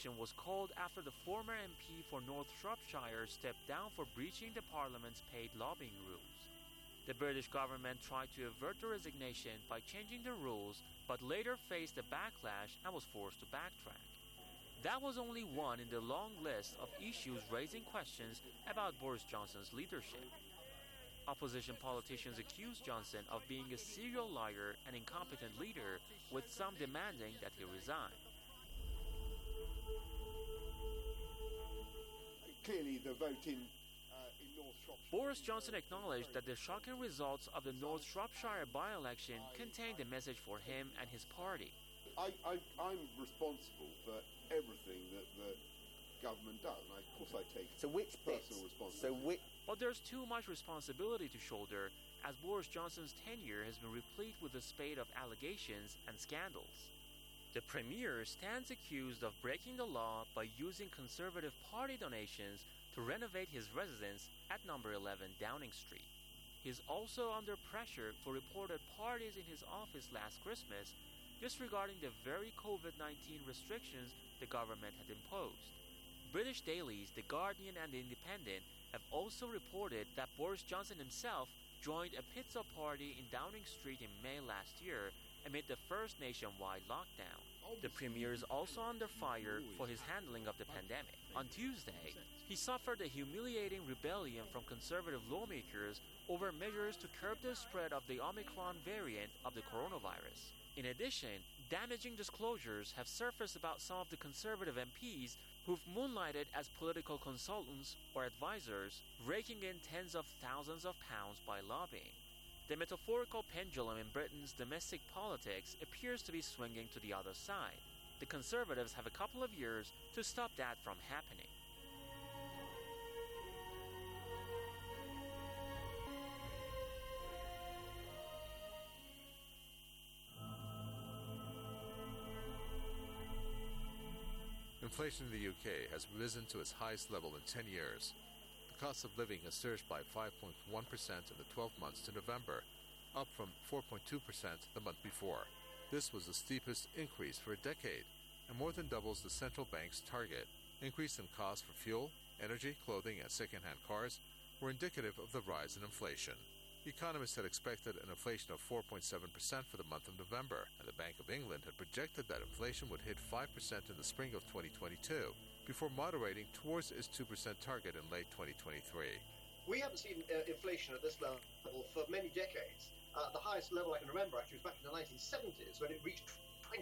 was called after the former MP for North Shropshire stepped down for breaching the Parliament's paid lobbying rules. The British government tried to avert the resignation by changing the rules, but later faced a backlash and was forced to backtrack. That was only one in the long list of issues raising questions about Boris Johnson's leadership. Opposition politicians accused Johnson of being a serial liar and incompetent leader, with some demanding that he resign. Clearly, the vote in North Shropshire... Boris Johnson acknowledged that the shocking results of the North Shropshire by-election contained a message for him and his party. I'm responsible for everything that the government does, and of course I take personal responsibility. But there's too much responsibility to shoulder, as Boris Johnson's tenure has been replete with a spate of allegations and scandals. The Premier stands accused of breaking the law by using Conservative Party donations to renovate his residence at number 11 Downing Street. He is also under pressure for reported parties in his office last Christmas, disregarding the very COVID-19 restrictions the government had imposed. British dailies The Guardian and The Independent have also reported that Boris Johnson himself joined a pizza party in Downing Street in May last year amid the first nationwide lockdown. The Premier is also under fire for his handling of the pandemic. On Tuesday, he suffered a humiliating rebellion from Conservative lawmakers over measures to curb the spread of the Omicron variant of the coronavirus. In addition, damaging disclosures have surfaced about some of the Conservative MPs who've moonlighted as political consultants or advisors, raking in tens of thousands of pounds by lobbying. The metaphorical pendulum in Britain's domestic politics appears to be swinging to the other side. The Conservatives have a couple of years to stop that from happening. Inflation in the UK has risen to its highest level in 10 years. The cost of living has surged by 5.1% in the 12 months to November, up from 4.2% the month before. This was the steepest increase for a decade, and more than doubles the central bank's target. Increase in costs for fuel, energy, clothing, and second-hand cars were indicative of the rise in inflation. Economists had expected an inflation of 4.7% for the month of November, and the Bank of England had projected that inflation would hit 5% in the spring of 2022, before moderating towards its 2% target in late 2023. We haven't seen inflation at this level for many decades. The highest level I can remember actually was back in the 1970s when it reached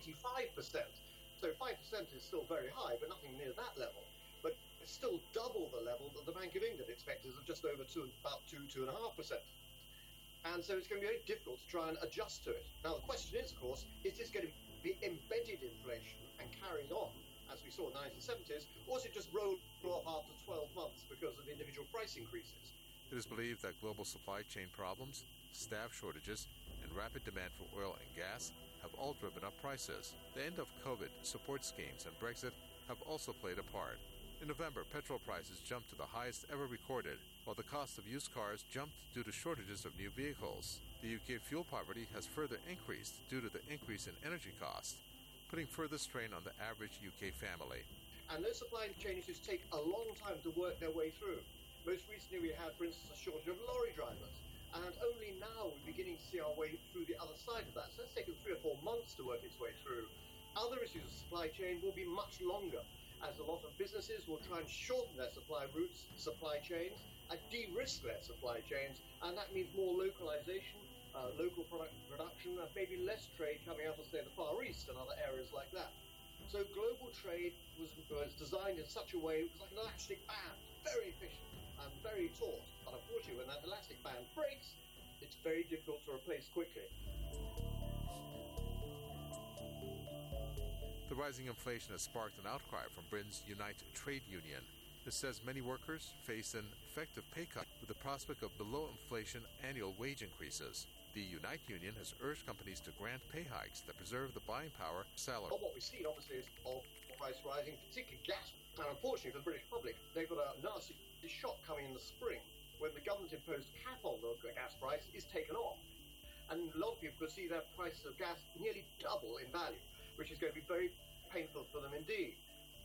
25%. So 5% is still very high, but nothing near that level. But it's still double the level that the Bank of England expected of just over about 2.5%. And so it's going to be very difficult to try and adjust to it. Now, the question is, of course, is this going to be embedded inflation and carried on, as we saw in the 1970s, or is it just roll off after 12 months because of individual price increases? It is believed that global supply chain problems, staff shortages, and rapid demand for oil and gas have all driven up prices. The end of COVID, support schemes, and Brexit have also played a part. In November, petrol prices jumped to the highest ever recorded, while the cost of used cars jumped due to shortages of new vehicles. The UK fuel poverty has further increased due to the increase in energy costs, putting further strain on the average UK family. And those supply chain issues take a long time to work their way through. Most recently we had, for instance, a shortage of lorry drivers, and only now we're beginning to see our way through the other side of that. So it's taken 3 or 4 months to work its way through. Other issues of supply chain will be much longer, as a lot of businesses will try and shorten their supply routes, supply chains, and de-risk their supply chains, and that means more localization, local product production, and maybe less trade coming out of, say, the Far East and other areas like that. So global trade was designed in such a way, it was like an elastic band, very efficient and very taut. But unfortunately, when that elastic band breaks, it's very difficult to replace quickly. The rising inflation has sparked an outcry from Britain's Unite trade union. It says many workers face an effective pay cut with the prospect of below-inflation annual wage increases. The Unite union has urged companies to grant pay hikes that preserve the buying power of salary. Well, what we've seen, obviously, is oil price rising, particularly gas. And unfortunately for the British public, they've got a nasty shock coming in the spring when the government-imposed cap on the gas price is taken off. And a lot of people could see their prices of gas nearly double in value, which is going to be very painful for them indeed.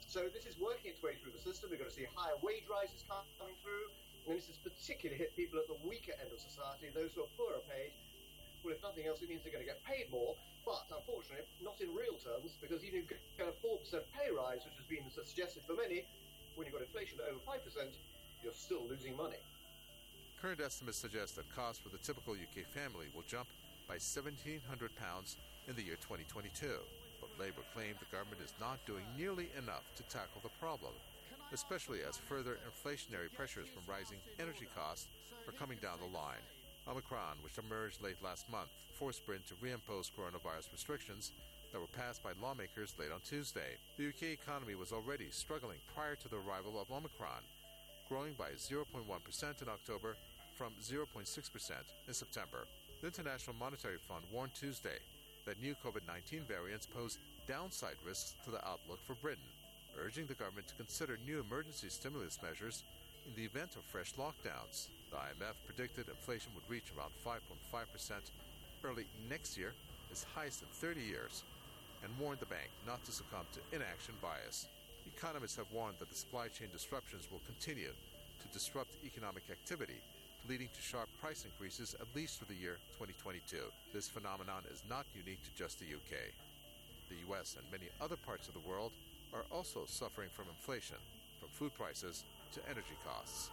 So this is working its way through the system. We're going to see higher wage rises coming through. And this has particularly hit people at the weaker end of society, those who are poorer paid. Well, if nothing else, it means they're going to get paid more. But unfortunately, not in real terms, because even if you get a 4% pay rise, which has been suggested for many, when you've got inflation at over 5%, you're still losing money. Current estimates suggest that costs for the typical UK family will jump by £1,700 in the year 2022. But Labour claimed the government is not doing nearly enough to tackle the problem, especially as further inflationary pressures from rising energy costs are coming down the line. Omicron, which emerged late last month, forced Britain to reimpose coronavirus restrictions that were passed by lawmakers late on Tuesday. The UK economy was already struggling prior to the arrival of Omicron, growing by 0.1% in October from 0.6% in September. The International Monetary Fund warned Tuesday that new COVID-19 variants pose downside risks to the outlook for Britain, urging the government to consider new emergency stimulus measures in the event of fresh lockdowns. The IMF predicted inflation would reach around 5.5% early next year, its highest in 30 years, and warned the bank not to succumb to inaction bias. Economists have warned that the supply chain disruptions will continue to disrupt economic activity, leading to sharp price increases at least for the year 2022. This phenomenon is not unique to just the UK. The US and many other parts of the world are also suffering from inflation, from food prices to energy costs.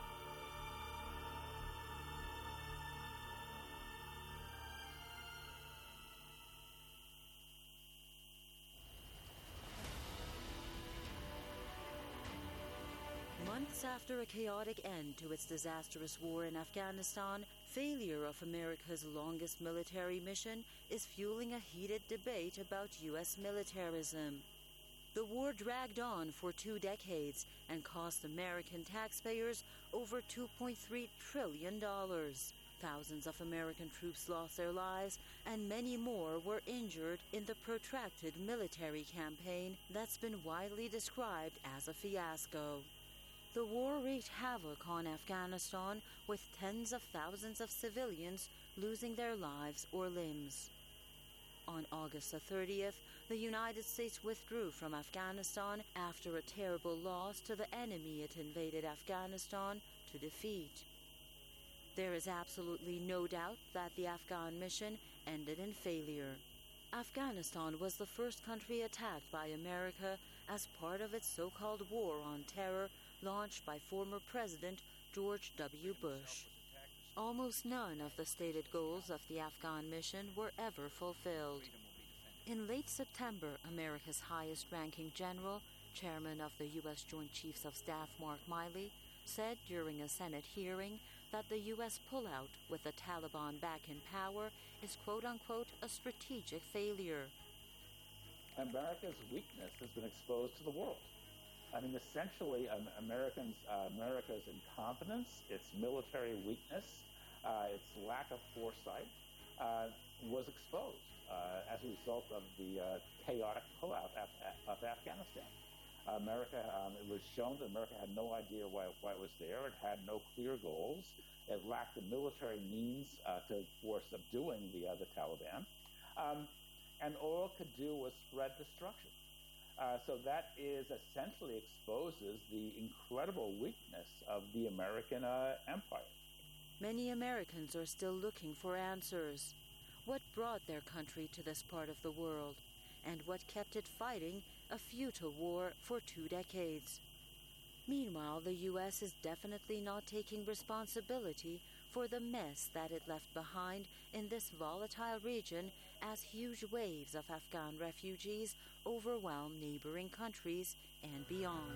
Months after a chaotic end to its disastrous war in Afghanistan, failure of America's longest military mission is fueling a heated debate about U.S. militarism. The war dragged on for 2 decades and cost American taxpayers over $2.3 trillion. Thousands of American troops lost their lives, and many more were injured in the protracted military campaign that's been widely described as a fiasco. The war wreaked havoc on Afghanistan, with tens of thousands of civilians losing their lives or limbs. On August the 30th, the United States withdrew from Afghanistan after a terrible loss to the enemy it invaded Afghanistan to defeat. There is absolutely no doubt that the Afghan mission ended in failure. Afghanistan was the first country attacked by America as part of its so-called war on terror launched by former President George W. Bush. Almost none of the stated goals of the Afghan mission were ever fulfilled. In late September, America's highest-ranking general, chairman of the U.S. Joint Chiefs of Staff Mark Milley, said during a Senate hearing that the U.S. pullout with the Taliban back in power is quote-unquote a strategic failure. America's weakness has been exposed to the world. I mean, essentially, America's incompetence, its military weakness, its lack of foresight was exposed as a result of the chaotic pullout of Afghanistan. It was shown that America had no idea why it was there. It had no clear goals. It lacked the military means for subduing the Taliban. And all it could do was spread destruction. So that essentially exposes the incredible weakness of the American empire. Many Americans are still looking for answers. What brought their country to this part of the world? And what kept it fighting a futile war for 2 decades? Meanwhile, the U.S. is definitely not taking responsibility for the mess that it left behind in this volatile region as huge waves of Afghan refugees overwhelm neighboring countries and beyond.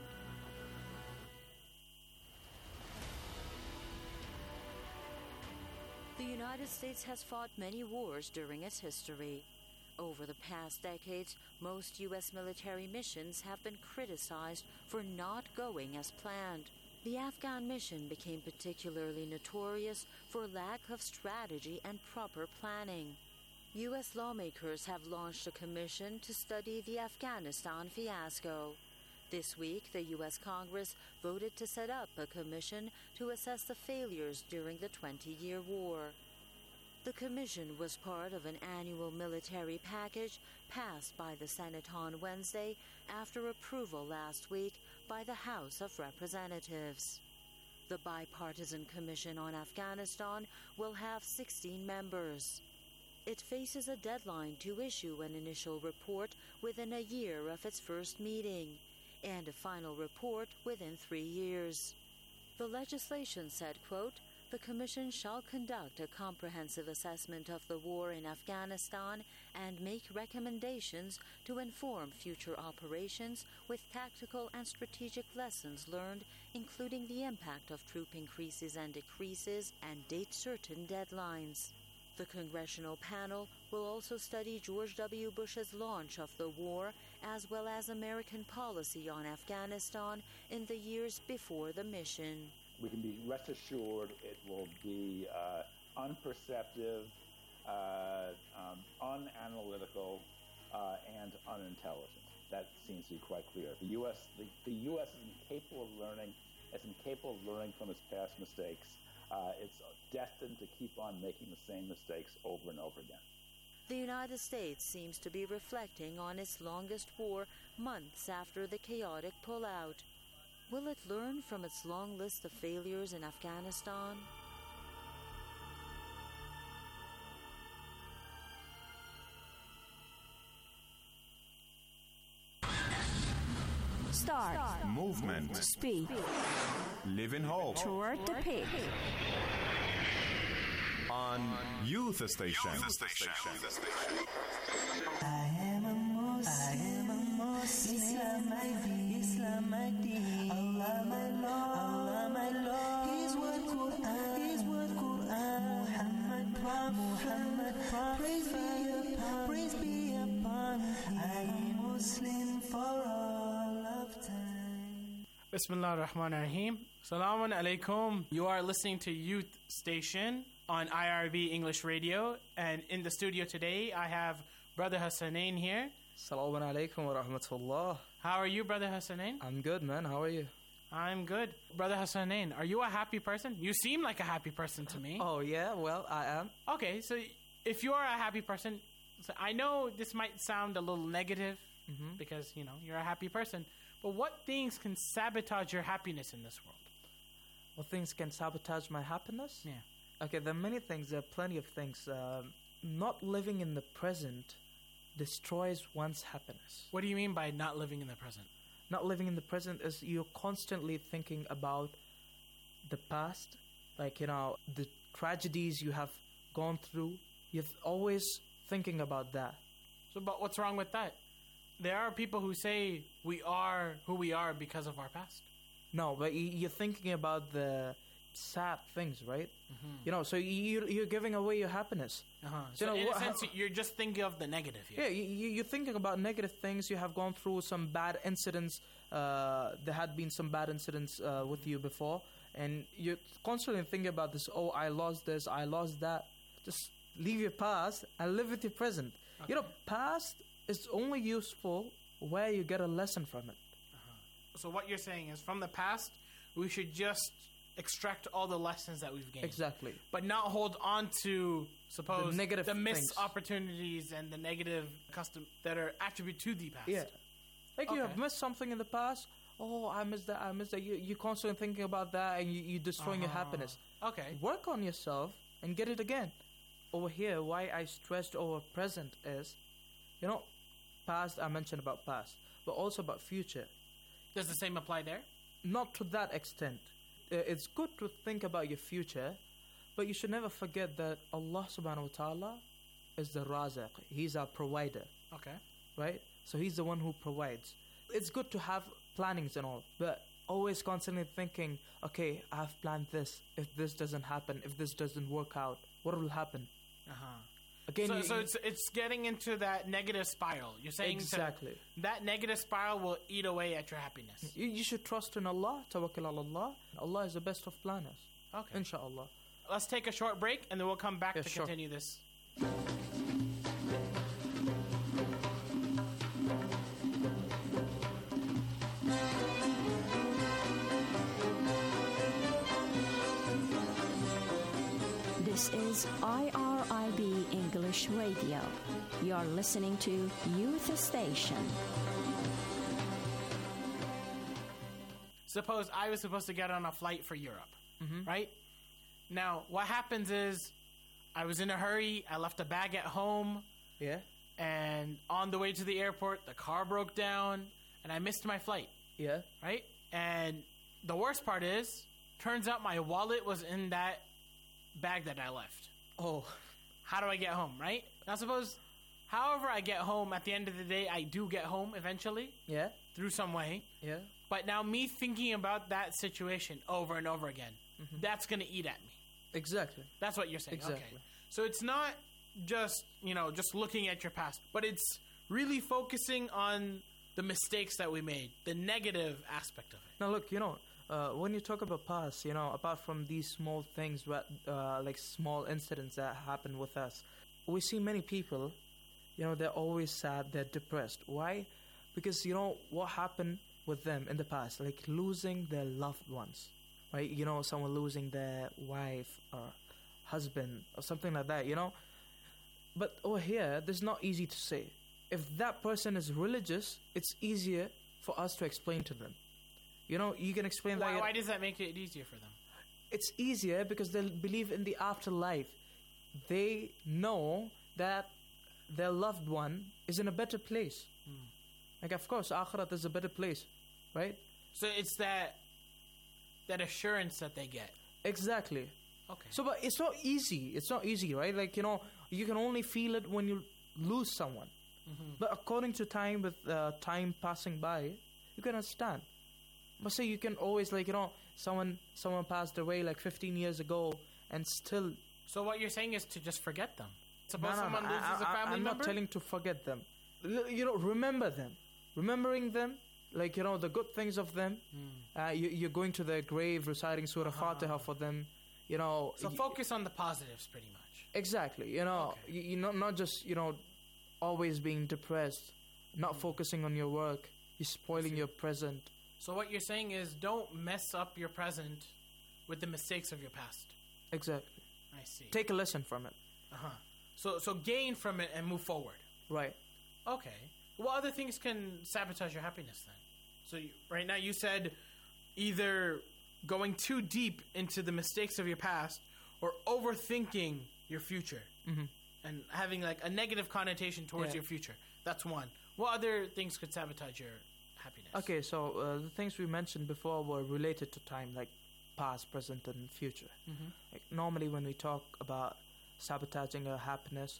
The United States has fought many wars during its history. Over the past decades, most U.S. military missions have been criticized for not going as planned. The Afghan mission became particularly notorious for lack of strategy and proper planning. U.S. lawmakers have launched a commission to study the Afghanistan fiasco. This week, the U.S. Congress voted to set up a commission to assess the failures during the 20-year war. The commission was part of an annual military package passed by the Senate on Wednesday after approval last week by the House of Representatives. The Bipartisan Commission on Afghanistan will have 16 members. It faces a deadline to issue an initial report within a year of its first meeting, and a final report within 3 years. The legislation said, quote, "The Commission shall conduct a comprehensive assessment of the war in Afghanistan and make recommendations to inform future operations with tactical and strategic lessons learned, including the impact of troop increases and decreases and date-certain deadlines." The congressional panel will also study George W. Bush's launch of the war, as well as American policy on Afghanistan in the years before the mission. We can be rest assured it will be unperceptive, unanalytical, and unintelligent. That seems to be quite clear. The U.S. is incapable of learning from its past mistakes. It's destined to keep on making the same mistakes over and over again. The United States seems to be reflecting on its longest war months after the chaotic pullout. Will it learn from its long list of failures in Afghanistan? Start. Movement. Speak. Live in hope. Toward the peak. On Youth Station. I am a Muslim. Islam my deen. Allah my Lord. His word Quran. Muhammad Prophet. Praise be upon him. I am Muslim for all of time. Bismillah ar-Rahman ar-Rahim. Assalamu alaikum. You are listening to Youth Station on IRB English Radio, and in the studio today I have Brother Hassanain here. Assalamu alaikum wa rahmatullah. How are you, Brother Hassanain? I'm good, man. How are you? I'm good. Brother Hassanain, are you a happy person? You seem like a happy person to me. Oh, yeah? Well, I am. Okay, so if you are a happy person, so I know this might sound a little negative because, you know, you're a happy person, but what things can sabotage your happiness in this world? What things can sabotage my happiness? Yeah. Okay, there are many things. There are plenty of things. Not living in the present destroys one's happiness. What do you mean by not living in the present? Not living in the present is you're constantly thinking about the past, like, you know, the tragedies you have gone through. You're always thinking about that. So, but what's wrong with that? There are people who say we are who we are because of our past. No, but you're thinking about the sad things, right? You know, so you're giving away your happiness. So in a sense, you're just thinking of the negative here. Yeah, you're thinking about negative things. You have gone through some bad incidents. There had been some bad incidents with you before, and you're constantly thinking about this. Oh, I lost this, I lost that. Just leave your past and live with your present. Okay. You know, past is only useful where you get a lesson from it. So what you're saying is, from the past, we should just extract all the lessons that we've gained. Exactly. But not hold on to, suppose, the missed opportunities and the negative custom that are attributed to the past. Yeah. Like you have missed something in the past. Oh, I missed that. You're constantly thinking about that, and you're destroying your happiness. Okay. Work on yourself and get it again. Over here, why I stressed over present is, you know, past, I mentioned about past, but also about future. Does the same apply there? Not to that extent. It's good to think about your future, but you should never forget that Allah subhanahu wa ta'ala is the Razaq. He's our provider. Okay. Right? So He's the one who provides. It's good to have plannings and all, but always constantly thinking, okay, I've planned this. If this doesn't happen, if this doesn't work out, what will happen? Again, so it's getting into that negative spiral. You're saying exactly that negative spiral will eat away at your happiness. You should trust in Allah, tawakkul ala Allah. Allah is the best of planners. Okay. Inshallah. Let's take a short break and then we'll come back to continue this. This is IRI IRIB English Radio. You're listening to Youth Station. Suppose I was supposed to get on a flight for Europe, right? Now, what happens is I was in a hurry. I left a bag at home. Yeah. And on the way to the airport, the car broke down, and I missed my flight. Yeah. Right? And the worst part is, turns out my wallet was in that bag that I left. Oh. How do I get home, right? Now, suppose, however I get home, at the end of the day, I do get home eventually. Yeah. Through some way. Yeah. But now me thinking about that situation over and over again, that's going to eat at me. Exactly. That's what you're saying. Exactly. Okay. So it's not just, just looking at your past, but it's really focusing on the mistakes that we made, the negative aspect of it. Now, look, when you talk about past, apart from these small things, like small incidents that happen with us, we see many people, they're always sad, they're depressed. Why? Because, what happened with them in the past, like losing their loved ones, right? Someone losing their wife or husband or something like that, But over here, this is not easy to say. If that person is religious, it's easier for us to explain to them. You can explain that. Why does that make it easier for them? It's easier because they believe in the afterlife. They know that their loved one is in a better place. Like, of course, Akhirat is a better place, right? So it's that assurance that they get. Exactly. Okay. So, but it's not easy. It's not easy, right? Like, you can only feel it when you lose someone. But according to time, with time passing by, you can understand. But say you can always, like, someone passed away like 15 years ago and still... So what you're saying is to just forget them? Suppose someone loses a family I'm member? not telling to forget them. Remember them. Remembering them, like, the good things of them. You're going to their grave, reciting Surah Fatiha for them. So focus on the positives, pretty much. Exactly. You not just always being depressed, not focusing on your work. You're spoiling your present. So what you're saying is, don't mess up your present with the mistakes of your past. Exactly. I see. Take a lesson from it. So gain from it and move forward. Right. Okay. What other things can sabotage your happiness then? So right now you said either going too deep into the mistakes of your past or overthinking your future and having like a negative connotation towards your future. That's one. What other things could sabotage your happiness? Okay, so the things we mentioned before were related to time, like past, present, and future. Like normally when we talk about sabotaging our happiness,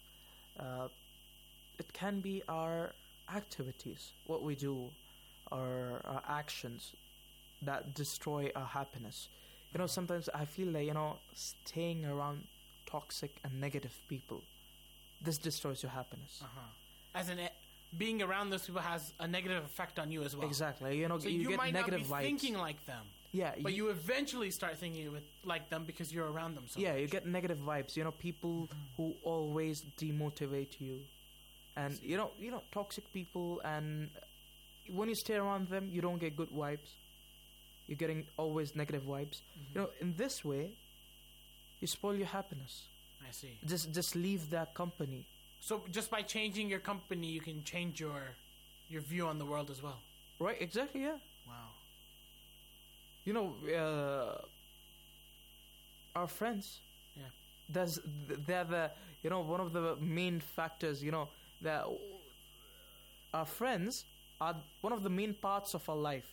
it can be our activities, what we do, or our actions that destroy our happiness. Sometimes I feel like, staying around toxic and negative people, this destroys your happiness. As in, being around those people has a negative effect on you as well. Exactly. So you get might negative not be vibes. thinking like them. Yeah. But you eventually start thinking like them because you're around them so much. You get negative vibes. People who always demotivate you. And, toxic people, and when you stay around them, you don't get good vibes. You're getting always negative vibes. In this way, you spoil your happiness. I see. Just leave that company. So just by changing your company, you can change your view on the world as well. Right, exactly, yeah. Wow. Our friends. Yeah. They're the, one of the main factors, that our friends are one of the main parts of our life.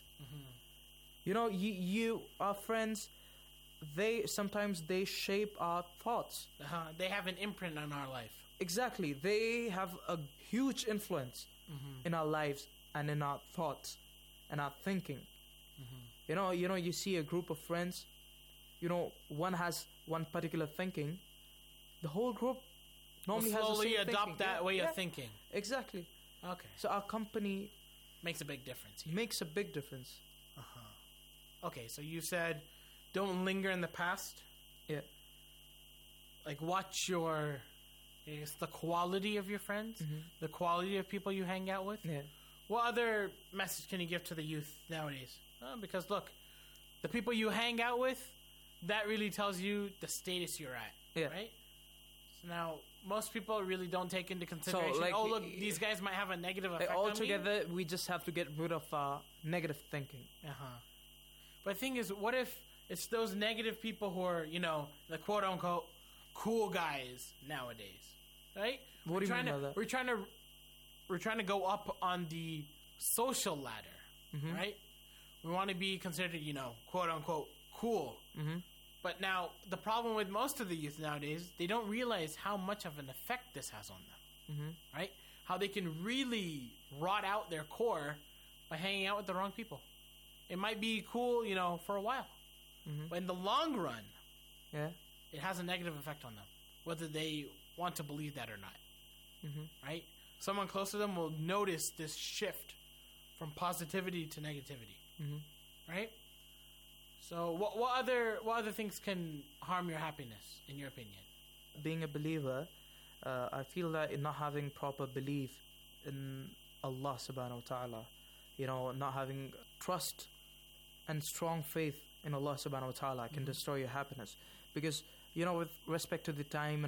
Our friends, sometimes they shape our thoughts. They have an imprint on our life. Exactly. They have a huge influence in our lives and in our thoughts and our thinking. You see a group of friends, one has one particular thinking, the whole group normally has the same slowly adopt thinking. that way of thinking. Exactly. Okay. So our company makes a big difference here. Makes a big difference. Okay, so you said don't linger in the past. Yeah. Like watch the quality of your friends, the quality of people you hang out with. Yeah. What other message can you give to the youth nowadays? Because look, the people you hang out with, that really tells you the status you're at. Yeah. Right? So now, most people really don't take into consideration, look, these guys might have a negative effect on me. Altogether, we just have to get rid of negative thinking. But the thing is, what if it's those negative people who are, the quote-unquote cool guys nowadays, right? What do you mean by that? We're trying to go up on the social ladder, right? We want to be considered, quote-unquote cool. But now, the problem with most of the youth nowadays, they don't realize how much of an effect this has on them, right? How they can really rot out their core by hanging out with the wrong people. It might be cool, for a while. But in the long run, it has a negative effect on them, whether they want to believe that or not, right? Someone close to them will notice this shift from positivity to negativity, right? So what other things can harm your happiness, in your opinion? Being a believer, I feel that in not having proper belief in Allah subhanahu wa ta'ala, not having trust and strong faith in Allah subhanahu wa ta'ala can destroy your happiness. Because, with respect to the time and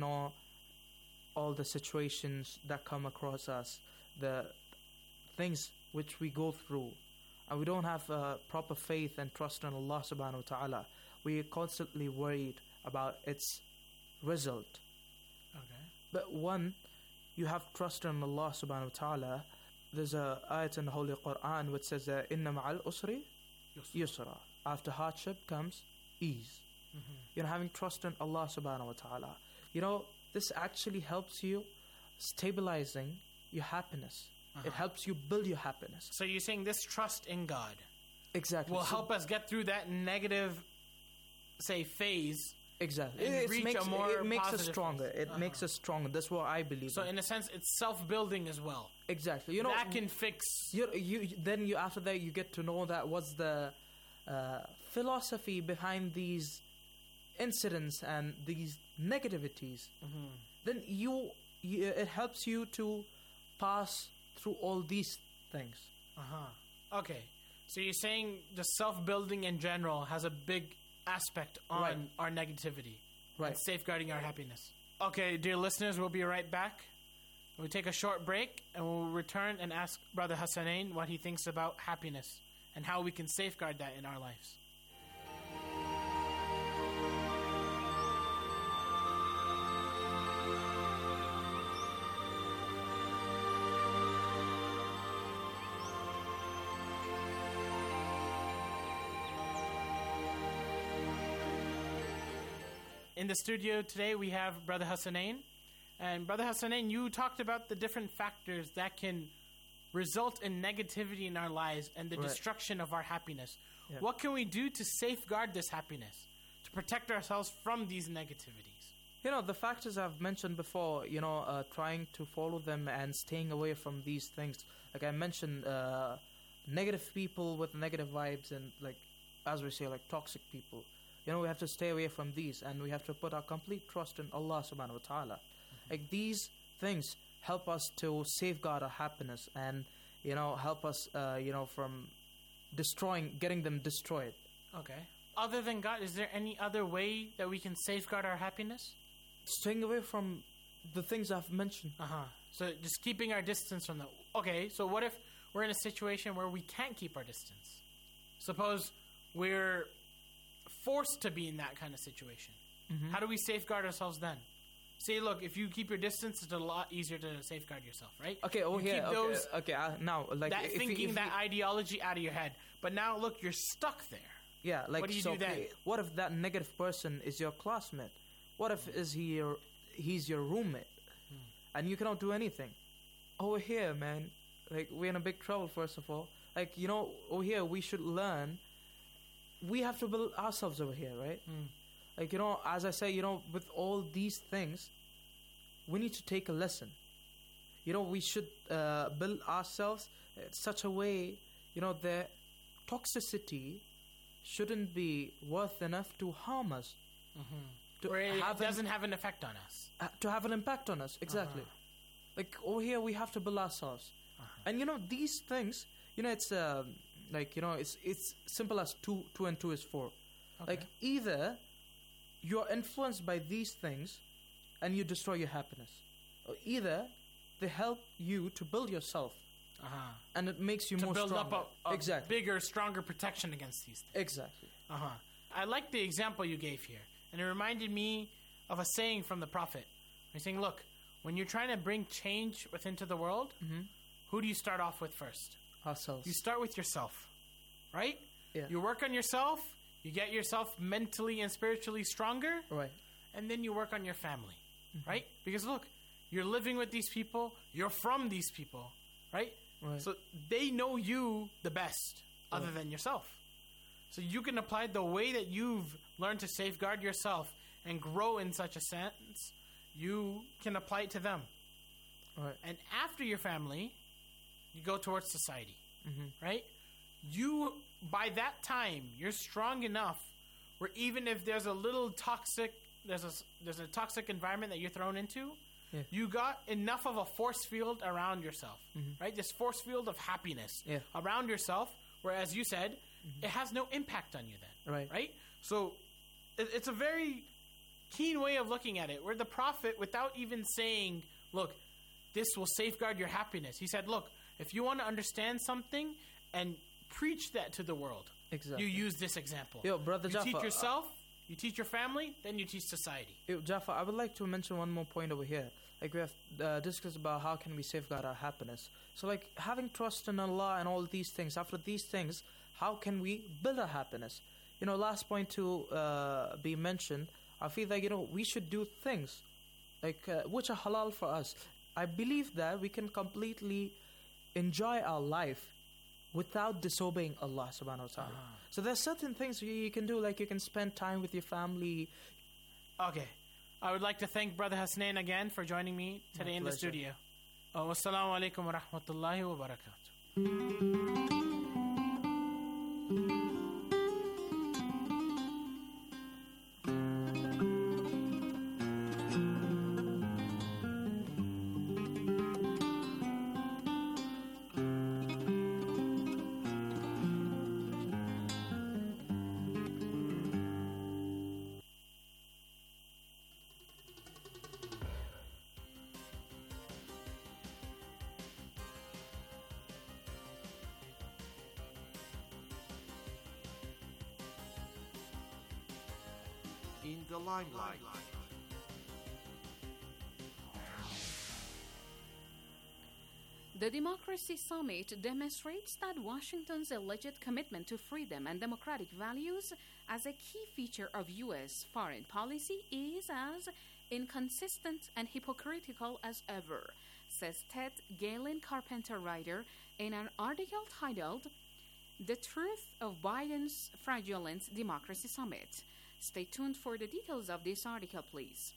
all the situations that come across us, the things which we go through, and we don't have proper faith and trust in Allah subhanahu wa ta'ala, we are constantly worried about its result. Okay. But one, you have trust in Allah subhanahu wa ta'ala. There's a ayat in the Holy Quran which says, Inna ma'al usri yusra. After hardship comes ease. Having trust in Allah subhanahu wa ta'ala. This actually helps you stabilizing your happiness. It helps you build your happiness. So you're saying this trust in God exactly will help us get through that negative, say, phase. Exactly. And reach a more it makes us positive stronger. phase. It makes us stronger. That's what I believe. So in a sense, it's self-building as well. Exactly. That can fix. Then after that you get to know that what's the philosophy behind these incidents and these negativities. Then it helps you to pass through all these things. Okay. So you're saying the self-building in general has a big aspect on our negativity. And safeguarding our happiness. Okay, dear listeners, we'll be right back. We'll take a short break and we'll return and ask Brother Hassanain what he thinks about happiness and how we can safeguard that in our lives. In the studio today, we have Brother Hassanain. And Brother Hassanain, you talked about the different factors that can result in negativity in our lives and the destruction of our happiness. Yeah. What can we do to safeguard this happiness, to protect ourselves from these negativities? The factors I've mentioned before, trying to follow them and staying away from these things. Like I mentioned, negative people with negative vibes and, as we say, toxic people. We have to stay away from these, and we have to put our complete trust in Allah subhanahu wa ta'ala. These things help us to safeguard our happiness and, help us, from getting them destroyed. Okay. Other than God, is there any other way that we can safeguard our happiness? Staying away from the things I've mentioned. So just keeping our distance from them. Okay, so what if we're in a situation where we can't keep our distance? Suppose we're forced to be in that kind of situation. How do we safeguard ourselves then? Say, look, if you keep your distance, it's a lot easier to safeguard yourself, right? Okay, now, that thinking, that ideology out of your head. But now, look, you're stuck there. Yeah, what do you do then? What if that negative person is your classmate? What if he's your roommate, and you cannot do anything? Over here, man, we're in a big trouble. First of all, over here, we should learn. We have to build ourselves over here, right? As I say, with all these things, we need to take a lesson. We should build ourselves in such a way, that toxicity shouldn't be worth enough to harm us. Where it doesn't have an effect on us. To have an impact on us, exactly. Over here, we have to build ourselves. And, these things, it's... it's simple as 2 and 2 is 4. Okay. Either you're influenced by these things and you destroy your happiness. Or either they help you to build yourself, and it makes you to more build stronger. up a exactly. bigger, stronger protection against these things. Exactly. I like the example you gave here, and it reminded me of a saying from the Prophet. He's saying, look, when you're trying to bring change within to the world, who do you start off with first? Ourselves. You start with yourself, right? Yeah. You work on yourself, you get yourself mentally and spiritually stronger, right? And then you work on your family, right? Because look, you're living with these people, you're from these people, right? Right. So they know you the best, other than yourself. So you can apply the way that you've learned to safeguard yourself and grow in such a sense, you can apply it to them. Right. And after your family, you go towards society, right? You, by that time, you're strong enough where even if there's a little toxic, there's a toxic environment that you're thrown into, you got enough of a force field around yourself, right? This force field of happiness around yourself, where, as you said, it has no impact on you then, right? So it's a very keen way of looking at it, where the Prophet, without even saying, look, this will safeguard your happiness, he said, look, if you want to understand something and preach that to the world, you use this example. Yo, Brother Jaffa, teach yourself, you teach your family, then you teach society. Yo, Jaffa, I would like to mention one more point over here. Like, we have discussed about how can we safeguard our happiness. So, like, having trust in Allah and all these things, after these things, how can we build our happiness? You know, last point to be mentioned, I feel like, you know, we should do things like which are halal for us. I believe that we can completely enjoy our life without disobeying Allah subhanahu wa ta'ala. So there's certain things you can do, like you can spend time with your family. Okay. I would like to thank Brother Hasnain again for joining me today in the studio. Wassalamu alaikum wa rahmatullahi wa barakatuh. In the limelight. The Democracy Summit demonstrates that Washington's alleged commitment to freedom and democratic values as a key feature of U.S. foreign policy is as inconsistent and hypocritical as ever, says Ted Galen Carpenter Ryder in an article titled The Truth of Biden's Fraudulent Democracy Summit. Stay tuned for the details of this article, please.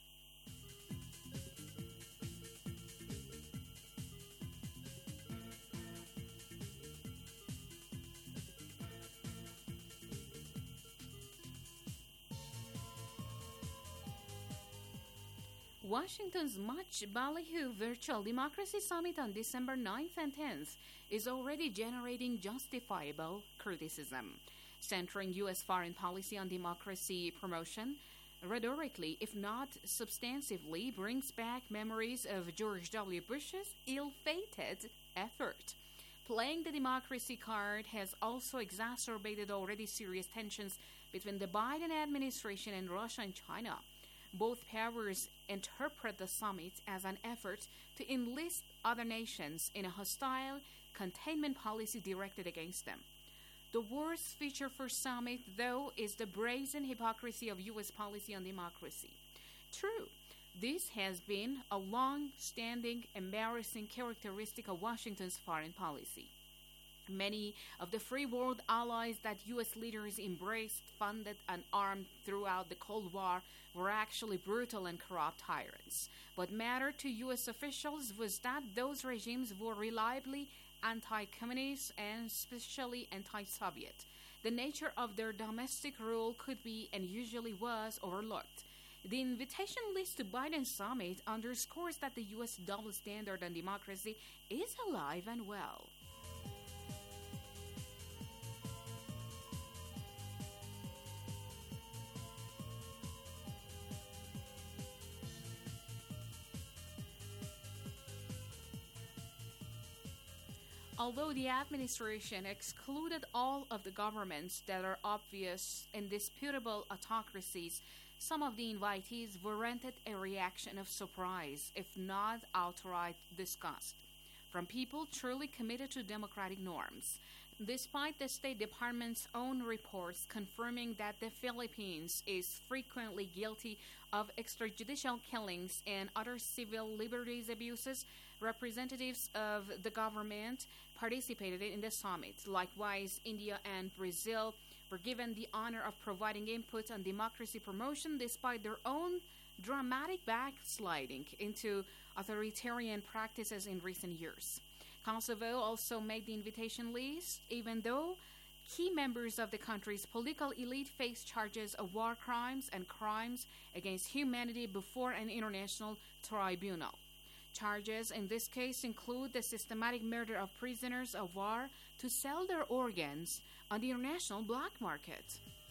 Washington's much ballyhoo virtual democracy summit on December 9th and 10th is already generating justifiable criticism. Centering U.S. foreign policy on democracy promotion, rhetorically, if not substantively, brings back memories of George W. Bush's ill-fated effort. Playing the democracy card has also exacerbated already serious tensions between the Biden administration and Russia and China. Both powers interpret the summit as an effort to enlist other nations in a hostile containment policy directed against them. The worst feature for summit, though, is the brazen hypocrisy of U.S. policy on democracy. True, this has been a long-standing, embarrassing characteristic of Washington's foreign policy. Many of the free world allies that U.S. leaders embraced, funded, and armed throughout the Cold War were actually brutal and corrupt tyrants. What mattered to U.S. officials was that those regimes were reliably anti-communist and especially anti-Soviet. The nature of their domestic rule could be and usually was overlooked. The invitation list to Biden's summit underscores that the U.S. double standard on democracy is alive and well. Although the administration excluded all of the governments that are obvious indisputable autocracies, some of the invitees warranted a reaction of surprise, if not outright disgust, from people truly committed to democratic norms. Despite the State Department's own reports confirming that the Philippines is frequently guilty of extrajudicial killings and other civil liberties abuses, representatives of the government participated in the summit. Likewise, India and Brazil were given the honor of providing input on democracy promotion despite their own dramatic backsliding into authoritarian practices in recent years. Kosovo also made the invitation list, even though key members of the country's political elite face charges of war crimes and crimes against humanity before an international tribunal. Charges in this case include the systematic murder of prisoners of war to sell their organs on the international black market.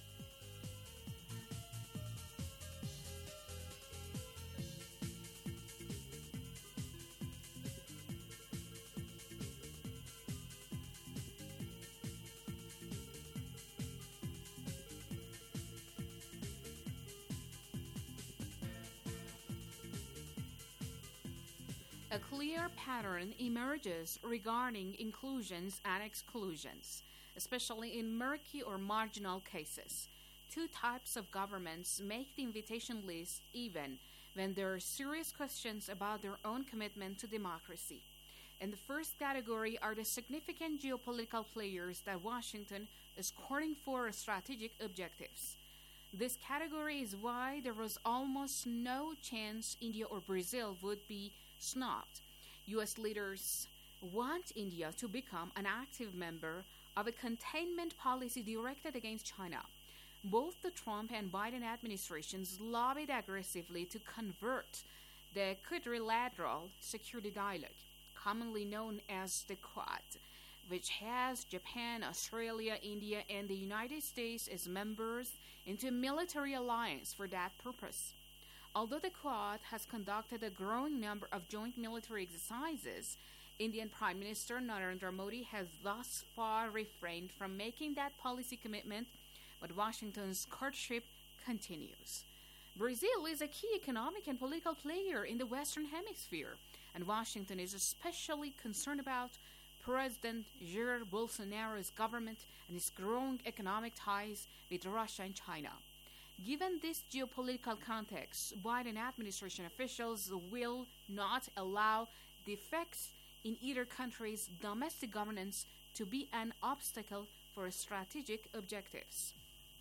A clear pattern emerges regarding inclusions and exclusions, especially in murky or marginal cases. Two types of governments make the invitation list even when there are serious questions about their own commitment to democracy. In the first category are the significant geopolitical players that Washington is courting for strategic objectives. This category is why there was almost no chance India or Brazil would be snubbed. U.S. leaders want India to become an active member of a containment policy directed against China. Both the Trump and Biden administrations lobbied aggressively to convert the quadrilateral security dialogue, commonly known as the Quad, which has Japan, Australia, India, and the United States as members, into a military alliance for that purpose. Although the Quad has conducted a growing number of joint military exercises, Indian Prime Minister Narendra Modi has thus far refrained from making that policy commitment, but Washington's courtship continues. Brazil is a key economic and political player in the Western Hemisphere, and Washington is especially concerned about President Jair Bolsonaro's government and its growing economic ties with Russia and China. Given this geopolitical context, Biden administration officials will not allow defects in either country's domestic governance to be an obstacle for strategic objectives.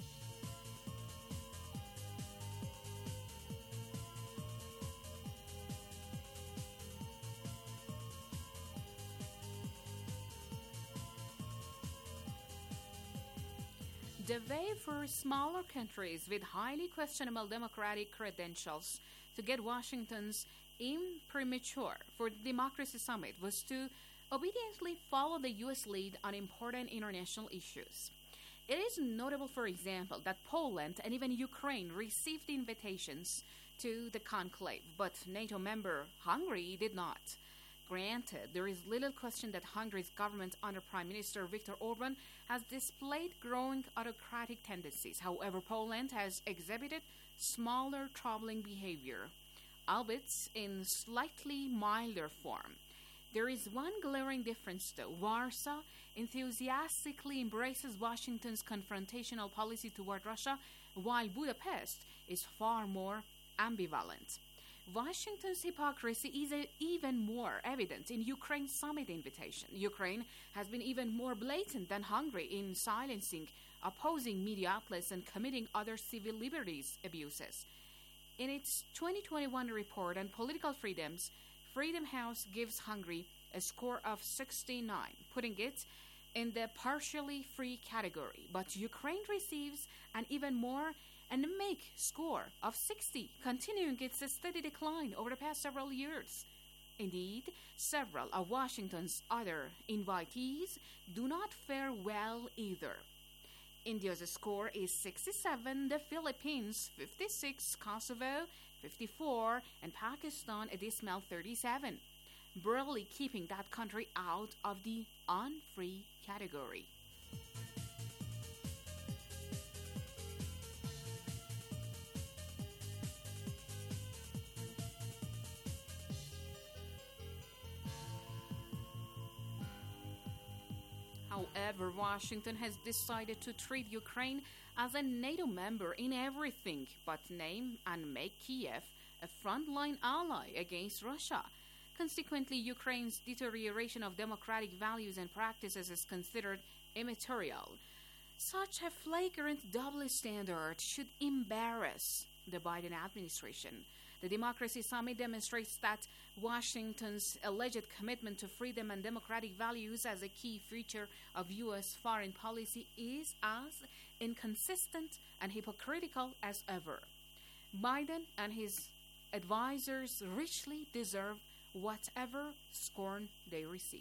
The way for smaller countries with highly questionable democratic credentials to get Washington's imprimatur for the Democracy Summit was to obediently follow the U.S. lead on important international issues. It is notable, for example, that Poland and even Ukraine received invitations to the conclave, but NATO member Hungary did not. Granted, there is little question that Hungary's government under Prime Minister Viktor Orban has displayed growing autocratic tendencies. However, Poland has exhibited smaller troubling behavior, albeit in slightly milder form. There is one glaring difference, though. Warsaw enthusiastically embraces Washington's confrontational policy toward Russia, while Budapest is far more ambivalent. Washington's hypocrisy is even more evident in Ukraine's summit invitation. Ukraine has been even more blatant than Hungary in silencing opposing media outlets and committing other civil liberties abuses. In its 2021 report on political freedoms, Freedom House gives Hungary a score of 69, putting it in the partially free category. But Ukraine receives an even more anemic score of 60, continuing its steady decline over the past several years. Indeed, several of Washington's other invitees do not fare well either. India's score is 67, the Philippines 56, Kosovo 54, and Pakistan a dismal 37. barely keeping that country out of the unfree category. However, Washington has decided to treat Ukraine as a NATO member in everything but name and make Kiev a frontline ally against Russia. Consequently, Ukraine's deterioration of democratic values and practices is considered immaterial. Such a flagrant double standard should embarrass the Biden administration. The Democracy Summit demonstrates that Washington's alleged commitment to freedom and democratic values as a key feature of U.S. foreign policy is as inconsistent and hypocritical as ever. Biden and his advisors richly deserve whatever scorn they receive.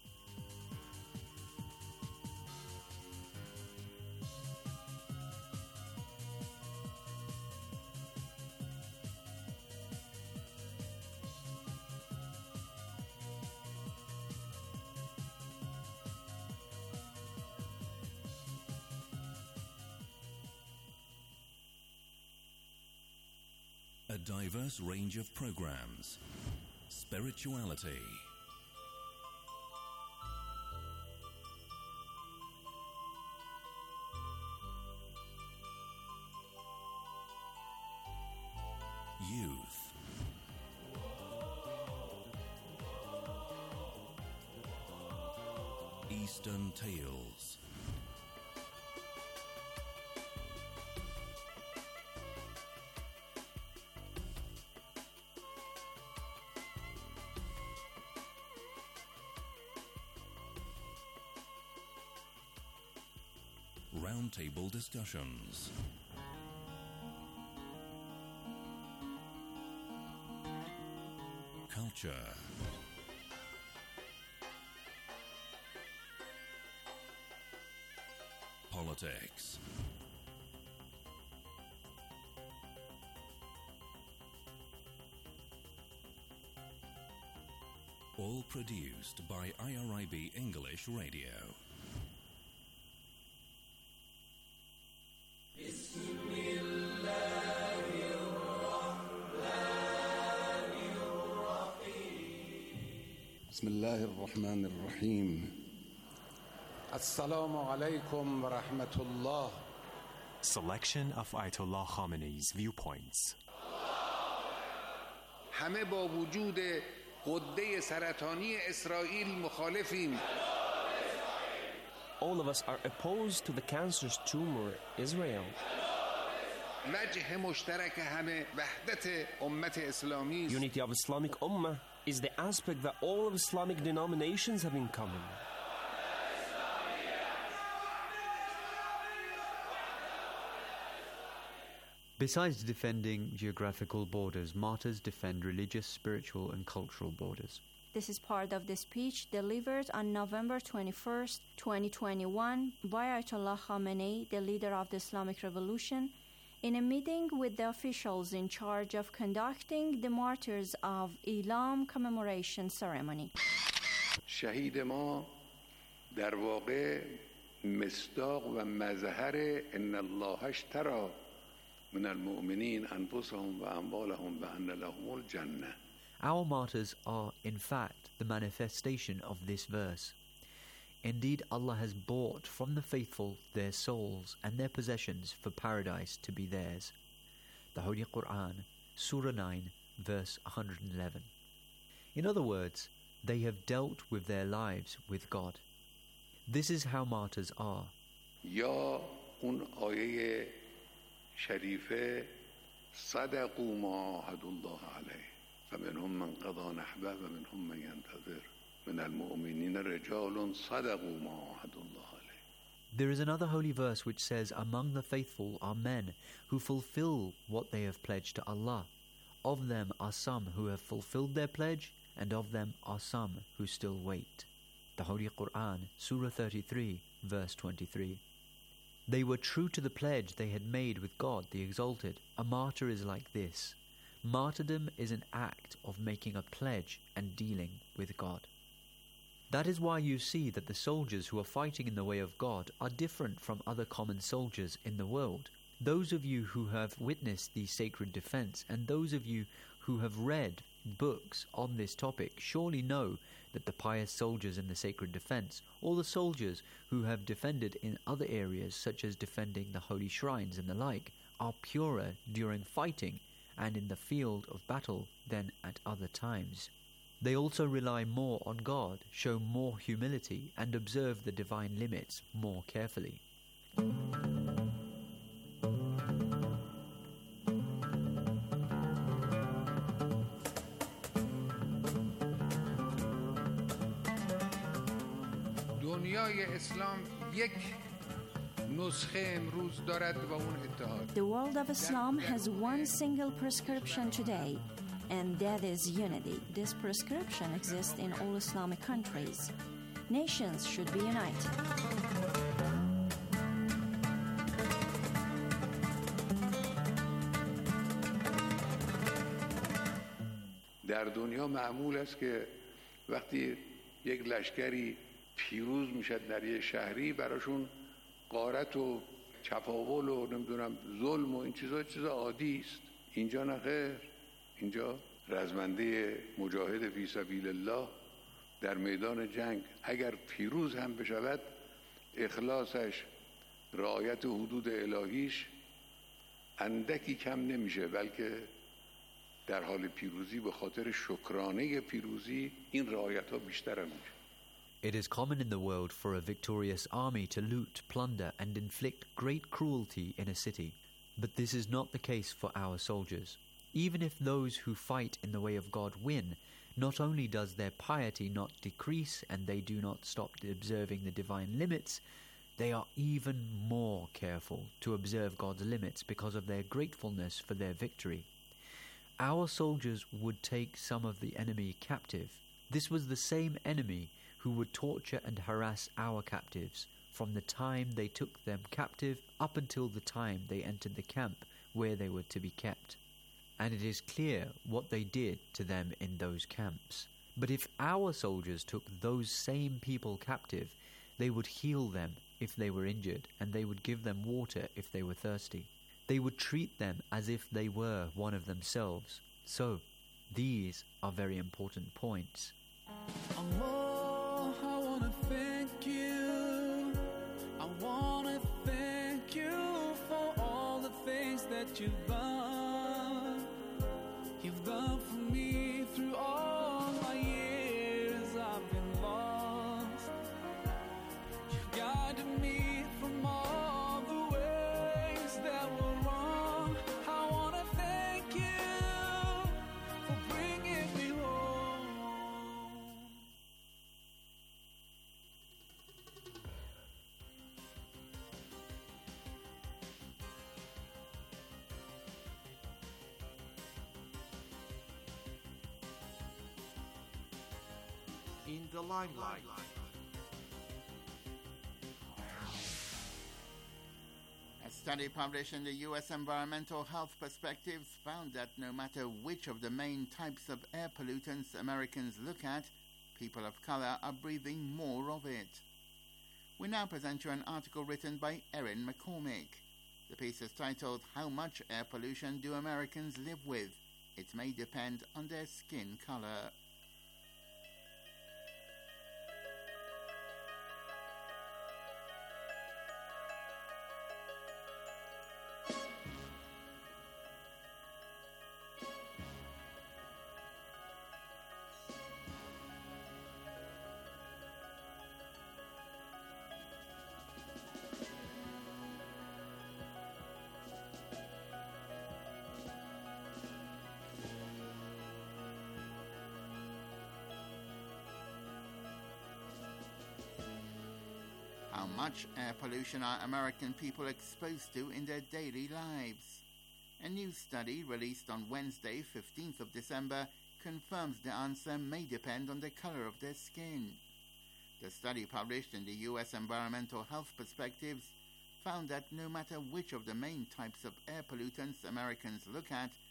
A diverse range of programs, spirituality, youth, Eastern Tales, roundtable discussions, culture, politics, all produced by IRIB English Radio. بسم الله الرحمن الرحيم السلام عليكم ورحمة الله. Selection of Ayatollah Khamenei's viewpoints. همه با وجود غده سرطانی اسرائیل مخالفیم. All of us are opposed to the cancerous tumor Israel. وجه مشترک همه وحدت امت اسلامی است. Unity of Islamic Ummah is the aspect that all of Islamic denominations have in common. Besides defending geographical borders, martyrs defend religious, spiritual and cultural borders. This is part of the speech delivered on November 21st, 2021 by Ayatollah Khamenei, the leader of the Islamic Revolution, in a meeting with the officials in charge of conducting the Martyrs of Elam commemoration ceremony. شهید ما در واقع مصداق و مظهر ان الله اشتری من المؤمنین انفسهم و اموالهم بأن لهم الجنة. Our martyrs are, in fact, the manifestation of this verse. Indeed, Allah has bought from the faithful their souls and their possessions for paradise to be theirs. The Holy Quran, Surah 9, verse 111. In other words, they have dealt with their lives with God. This is how martyrs are. یا اون آیه شریفه صدقوا ما عهد الله علیه فمنهم من قضى نحبه ومنهم من ينتظر من المؤمنين رجال صدقوا ما عهد الله عليه. There is another holy verse which says, among the faithful are men who fulfill what they have pledged to Allah. Of them are some who have fulfilled their pledge, and of them are some who still wait. The Holy Quran, Surah 33, verse 23. They were true to the pledge they had made with God the Exalted. A martyr is like this. Martyrdom is an act of making a pledge and dealing with God. That is why you see that the soldiers who are fighting in the way of God are different from other common soldiers in the world. Those of you who have witnessed the sacred defense and those of you who have read books on this topic surely know that the pious soldiers in the sacred defense, or the soldiers who have defended in other areas such as defending the holy shrines and the like, are purer during fighting and in the field of battle than at other times. They also rely more on God, show more humility, and observe the divine limits more carefully. دنیای اسلام یک نسخه امروز دارد و اون اتحاد. The world of Islam has one single prescription today, and that is unity. This prescription exists in all Islamic countries. Nations should be united. در دنیا معمول است که وقتی یک لشکری پیروز میشد در یک شهری، براشون غارت و چپاول و نمیدونم ظلم و این چیزا عادی است. اینجا نه خیر. اینجا رزمنده مجاهد فی سبیل الله در میدان جنگ اگر پیروز هم بشود، اخلاصش، رعایت حدود الهیش اندکی کم نمیشه، بلکه در حال پیروزی به خاطر شکرانه پیروزی این رعایت ها بیشتر میشه. It is common in the world for a victorious army to loot, plunder, and inflict great cruelty in a city. But this is not the case for our soldiers. Even if those who fight in the way of God win, not only does their piety not decrease and they do not stop observing the divine limits, they are even more careful to observe God's limits because of their gratefulness for their victory. Our soldiers would take some of the enemy captive. This was the same enemy who would torture and harass our captives from the time they took them captive up until the time they entered the camp where they were to be kept. And it is clear what they did to them in those camps. But if our soldiers took those same people captive, they would heal them if they were injured, and they would give them water if they were thirsty. They would treat them as if they were one of themselves. So, these are very important points. Allah, I wanna thank you. I wanna thank you for all the things that you've done. You've done for me through all my years I've been lost. You've guided me from all the ways that were wrong. I wanna thank you for bringing me home. In the limelight. A study published in the U.S. Environmental Health Perspectives found that no matter which of the main types of air pollutants Americans look at, people of color are breathing more of it. We now present you an article written by Erin McCormick. The piece is titled, "How much air pollution do Americans live with? It may depend on their skin color." How much air pollution are American people exposed to in their daily lives? A new study released on Wednesday, 15th of December, confirms the answer may depend on the color of their skin. The study, published in the U.S. Environmental Health Perspectives, found that no matter which of the main types of air pollutants Americans look at,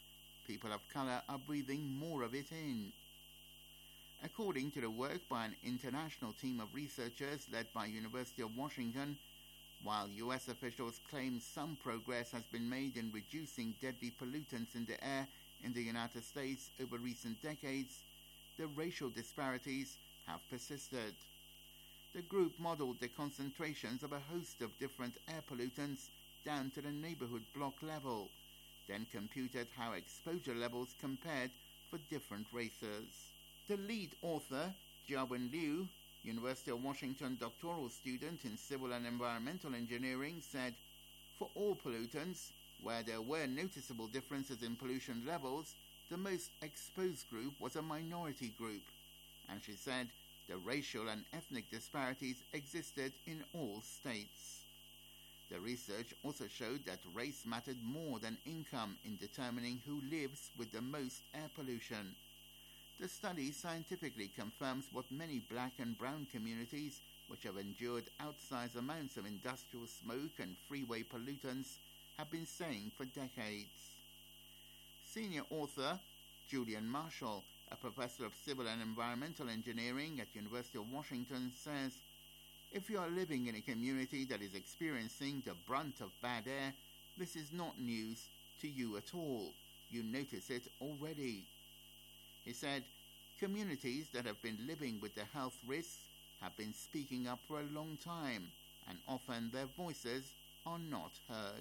people of color are breathing more of it in. According to the work by an international team of researchers led by University of Washington, while U.S. officials claim some progress has been made in reducing deadly pollutants in the air in the United States over recent decades, the racial disparities have persisted. The group modeled the concentrations of a host of different air pollutants down to the neighborhood block level, then computed how exposure levels compared for different races. The lead author, Jiawen Liu, University of Washington doctoral student in civil and environmental engineering, said, "For all pollutants, where there were noticeable differences in pollution levels, the most exposed group was a minority group." And she said the racial and ethnic disparities existed in all states. The research also showed that race mattered more than income in determining who lives with the most air pollution. The study scientifically confirms what many black and brown communities, which have endured outsized amounts of industrial smoke and freeway pollutants, have been saying for decades. Senior author Julian Marshall, a professor of civil and environmental engineering at University of Washington, says, "If you are living in a community that is experiencing the brunt of bad air, this is not news to you at all. You notice it already." He said, "Communities that have been living with the health risks have been speaking up for a long time, and often their voices are not heard."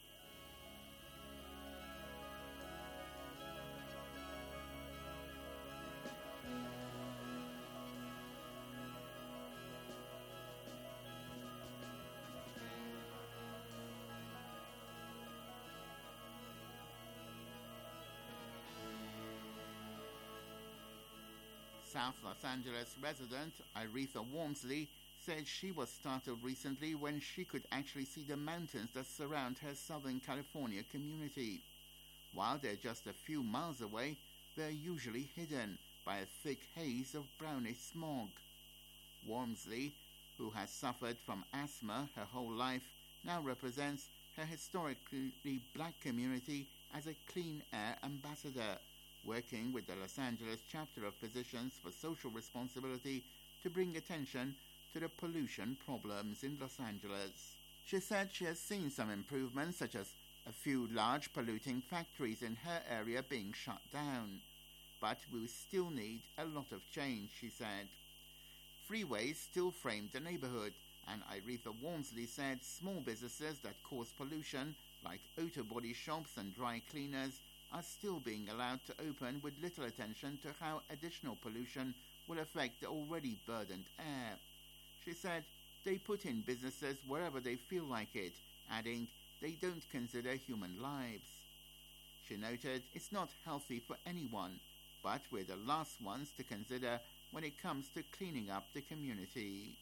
South Los Angeles resident Aretha Wormsley said she was startled recently when she could actually see the mountains that surround her Southern California community. While they're just a few miles away, they're usually hidden by a thick haze of brownish smog. Wormsley, who has suffered from asthma her whole life, now represents her historically black community as a clean air ambassador, working with the Los Angeles chapter of Physicians for Social Responsibility to bring attention to the pollution problems in Los Angeles. She said she has seen some improvements, such as a few large polluting factories in her area being shut down. But we still need a lot of change, she said. Freeways still frame the neighborhood, and Aretha Wormsley said small businesses that cause pollution, like auto body shops and dry cleaners, are still being allowed to open with little attention to how additional pollution will affect the already burdened air. She said they put in businesses wherever they feel like it, adding they don't consider human lives. She noted it's not healthy for anyone, but we're the last ones to consider when it comes to cleaning up the community.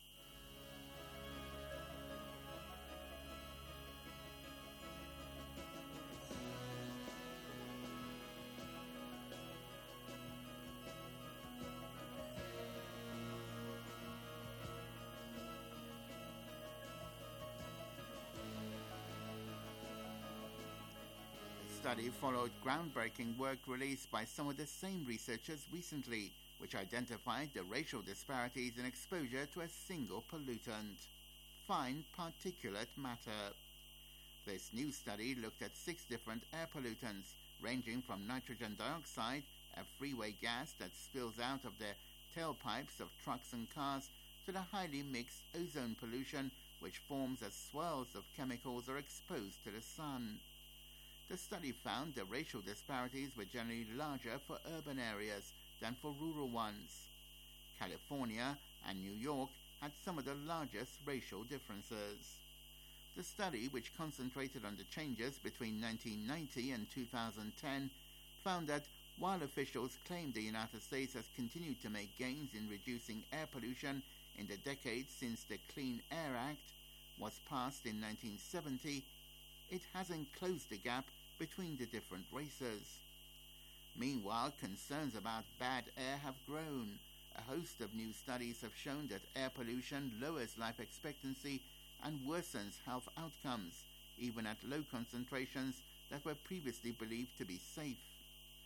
Study followed groundbreaking work released by some of the same researchers recently, which identified the racial disparities in exposure to a single pollutant, fine particulate matter. This new study looked at 6 different air pollutants, ranging from nitrogen dioxide, a freeway gas that spills out of the tailpipes of trucks and cars, to the highly mixed ozone pollution, which forms as swirls of chemicals are exposed to the sun. The study found the racial disparities were generally larger for urban areas than for rural ones. California and New York had some of the largest racial differences. The study, which concentrated on the changes between 1990 and 2010, found that while officials claimed the United States has continued to make gains in reducing air pollution in the decades since the Clean Air Act was passed in 1970, it hasn't closed the gap between the different races. Meanwhile, concerns about bad air have grown. A host of new studies have shown that air pollution lowers life expectancy and worsens health outcomes, even at low concentrations that were previously believed to be safe.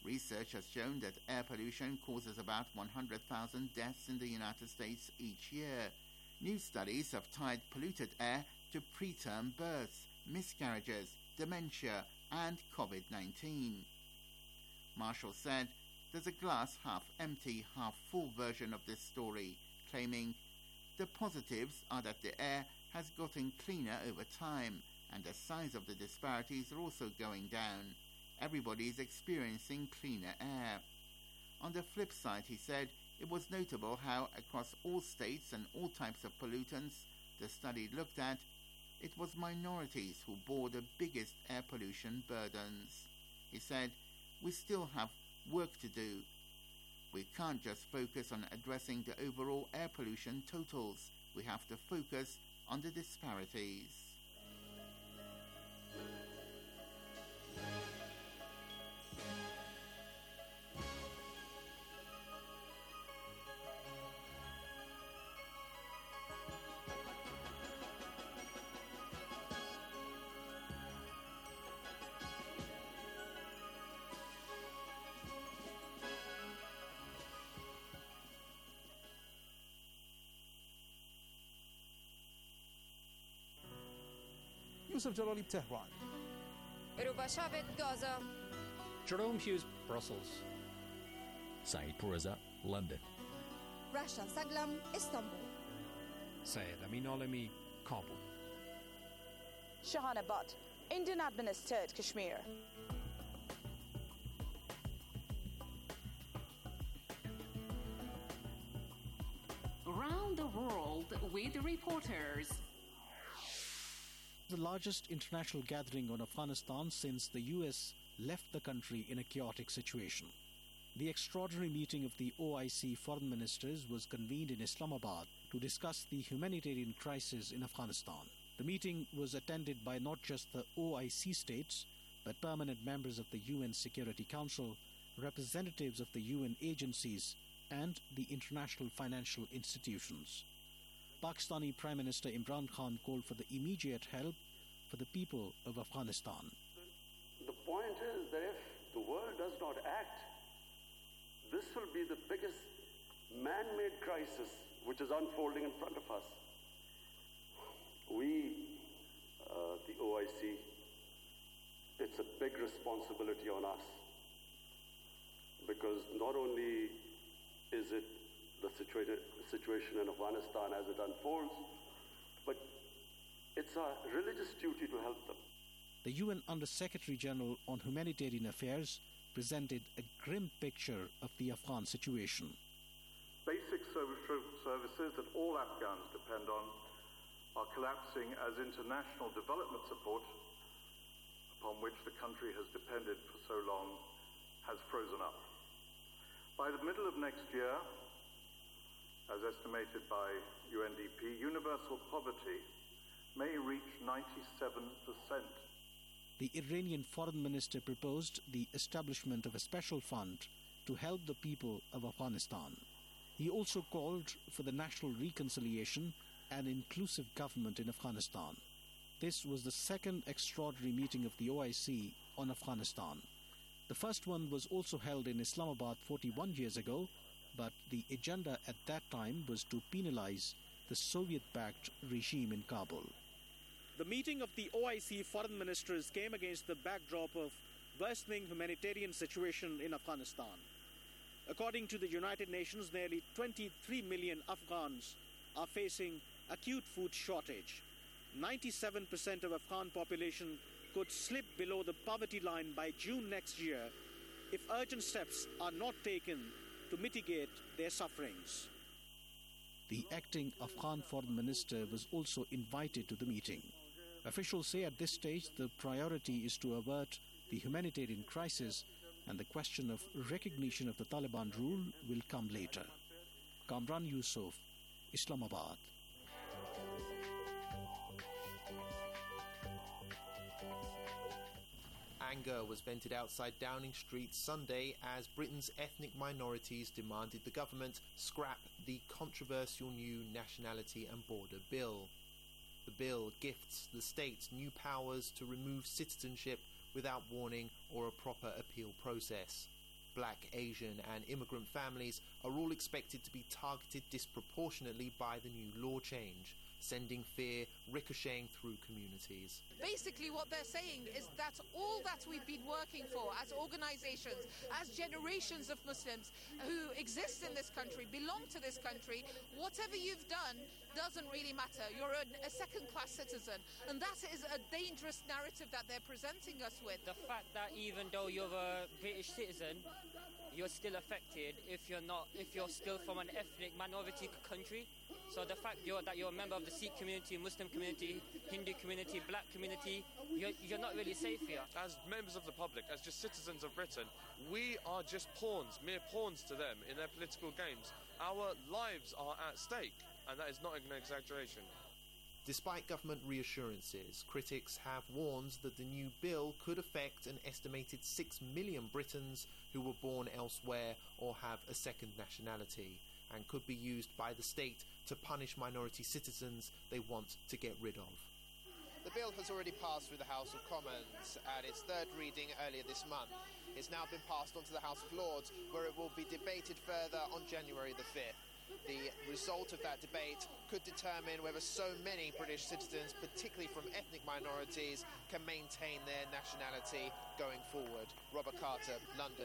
Research has shown that air pollution causes about 100,000 deaths in the United States each year. New studies have tied polluted air to preterm births, miscarriages, dementia, and COVID-19. Marshall said there's a glass half empty, half full version of this story, claiming the positives are that the air has gotten cleaner over time and the size of the disparities are also going down. Everybody is experiencing cleaner air. On the flip side, he said, it was notable how across all states and all types of pollutants the study looked at, it was minorities who bore the biggest air pollution burdens. He said, we still have work to do. We can't just focus on addressing the overall air pollution totals. We have to focus on the disparities. Yusuf Jalali, Tehran. Rubashavit, Gaza. Jerome Hughes, Brussels. Saeed Pourreza, London. Rasha Saglam, Istanbul. Syed Amin Alami, Kabul. Shahana Butt, Indian administered Kashmir. Around the world with reporters. The largest international gathering on Afghanistan since the US left the country in a chaotic situation. The extraordinary meeting of the OIC foreign ministers was convened in Islamabad to discuss the humanitarian crisis in Afghanistan. The meeting was attended by not just the OIC states, but permanent members of the UN Security Council, representatives of the UN agencies, and the international financial institutions. Pakistani Prime Minister Imran Khan called for the immediate help for the people of Afghanistan. The point is that if the world does not act, this will be the biggest man-made crisis which is unfolding in front of us. We, the OIC, it's a big responsibility on us, because not only is it the situation in Afghanistan as it unfolds, but it's our religious duty to help them. The UN Under-Secretary General on Humanitarian Affairs presented a grim picture of the Afghan situation. Basic services that all Afghans depend on are collapsing as international development support, upon which the country has depended for so long, has frozen up. By the middle of next year, as estimated by UNDP, universal poverty may reach 97%. The Iranian foreign minister proposed the establishment of a special fund to help the people of Afghanistan. He also called for the national reconciliation and inclusive government in Afghanistan. This was the second extraordinary meeting of the OIC on Afghanistan. The first one was also held in Islamabad 41 years ago, but the agenda at that time was to penalize the Soviet-backed regime in Kabul. The meeting of the OIC foreign ministers came against the backdrop of worsening humanitarian situation in Afghanistan. According to the United Nations, nearly 23 million Afghans are facing acute food shortage. 97% of Afghan population could slip below the poverty line by June next year if urgent steps are not taken to mitigate their sufferings. The acting Afghan foreign minister was also invited to the meeting. Officials say at this stage the priority is to avert the humanitarian crisis, and the question of recognition of the Taliban rule will come later. Kamran Yusuf, Islamabad. Anger was vented outside Downing Street Sunday as Britain's ethnic minorities demanded the government scrap the controversial new Nationality and Border Bill. The bill gifts the state new powers to remove citizenship without warning or a proper appeal process. Black, Asian and immigrant families are all expected to be targeted disproportionately by the new law change, sending fear ricocheting through communities. Basically what they're saying is that all that we've been working for as organizations, as generations of Muslims who exist in this country, belong to this country, whatever you've done doesn't really matter. You're a second-class citizen, and that is a dangerous narrative that they're presenting us with. The fact that even though you're a British citizen, you're still affected if you're still from an ethnic minority country. So the fact that you're a member of the Sikh community, Muslim community, Hindu community, black community, you're not really safe here. As members of the public, as just citizens of Britain, we are just pawns, mere pawns to them in their political games. Our lives are at stake, and that is not an exaggeration. Despite government reassurances, critics have warned that the new bill could affect an estimated 6 million Britons who were born elsewhere or have a second nationality, and could be used by the state to punish minority citizens they want to get rid of. The bill has already passed through the House of Commons at its third reading earlier this month. It's now been passed on to the House of Lords, where it will be debated further on January the 5th. The result of that debate could determine whether so many British citizens, particularly from ethnic minorities, can maintain their nationality going forward. Robert Carter, London.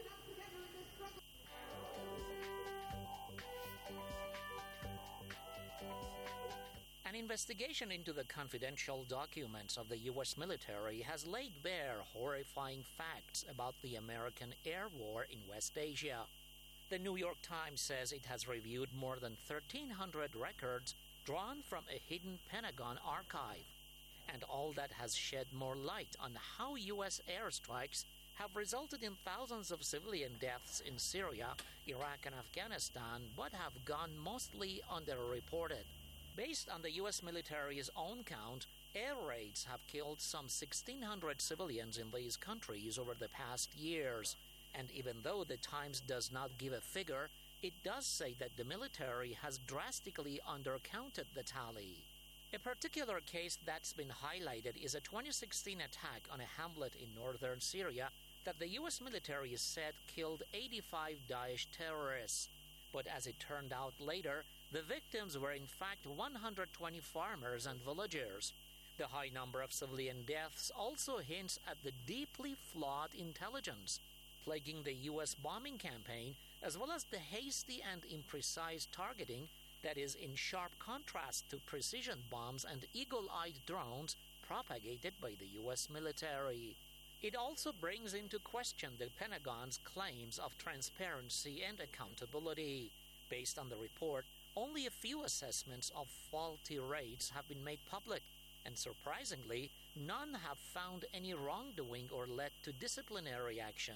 An investigation into the confidential documents of the U.S. military has laid bare horrifying facts about the American air war in West Asia. The New York Times says it has reviewed more than 1,300 records drawn from a hidden Pentagon archive, and all that has shed more light on how U.S. airstrikes have resulted in thousands of civilian deaths in Syria, Iraq, and Afghanistan, but have gone mostly underreported. Based on the U.S. military's own count, air raids have killed some 1,600 civilians in these countries over the past years. And even though the Times does not give a figure, it does say that the military has drastically undercounted the tally. A particular case that's been highlighted is a 2016 attack on a hamlet in northern Syria that the U.S. military said killed 85 Daesh terrorists. But as it turned out later, the victims were in fact 120 farmers and villagers. The high number of civilian deaths also hints at the deeply flawed intelligence plaguing the U.S. bombing campaign, as well as the hasty and imprecise targeting that is in sharp contrast to precision bombs and eagle-eyed drones propagated by the U.S. military. It also brings into question the Pentagon's claims of transparency and accountability. Based on the report, only a few assessments of faulty raids have been made public, and surprisingly, none have found any wrongdoing or led to disciplinary action.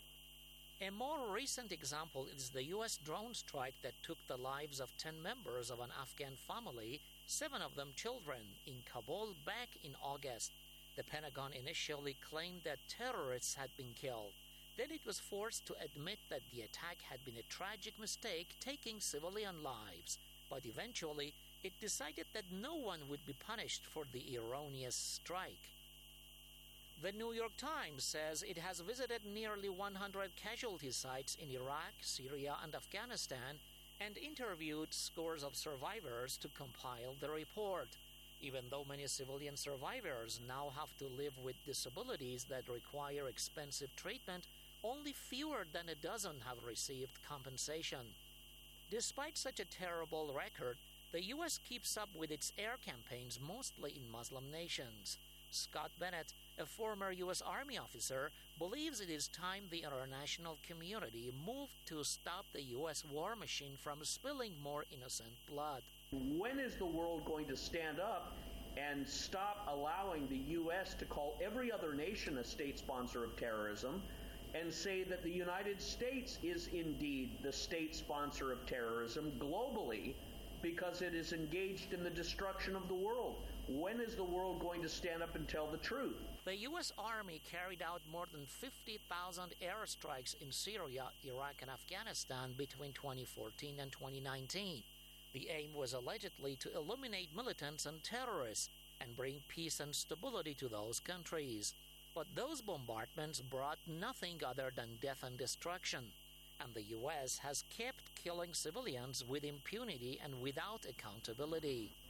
A more recent example is the U.S. drone strike that took the lives of 10 members of an Afghan family, 7 of them children, in Kabul back in August. The Pentagon initially claimed that terrorists had been killed. Then it was forced to admit that the attack had been a tragic mistake, taking civilian lives. But eventually, it decided that no one would be punished for the erroneous strike. The New York Times says it has visited nearly 100 casualty sites in Iraq, Syria, and Afghanistan and interviewed scores of survivors to compile the report. Even though many civilian survivors now have to live with disabilities that require expensive treatment, only fewer than a dozen have received compensation. Despite such a terrible record, the U.S. keeps up with its air campaigns mostly in Muslim nations. Scott Bennett, a former U.S. Army officer, believes it is time the international community moved to stop the U.S. war machine from spilling more innocent blood. When is the world going to stand up and stop allowing the U.S. to call every other nation a state sponsor of terrorism and say that the United States is indeed the state sponsor of terrorism globally because it is engaged in the destruction of the world? When is the world going to stand up and tell the truth? The U.S. Army carried out more than 50,000 airstrikes in Syria, Iraq, and Afghanistan between 2014 and 2019. The aim was allegedly to eliminate militants and terrorists and bring peace and stability to those countries. But those bombardments brought nothing other than death and destruction, and the U.S. has kept killing civilians with impunity and without accountability.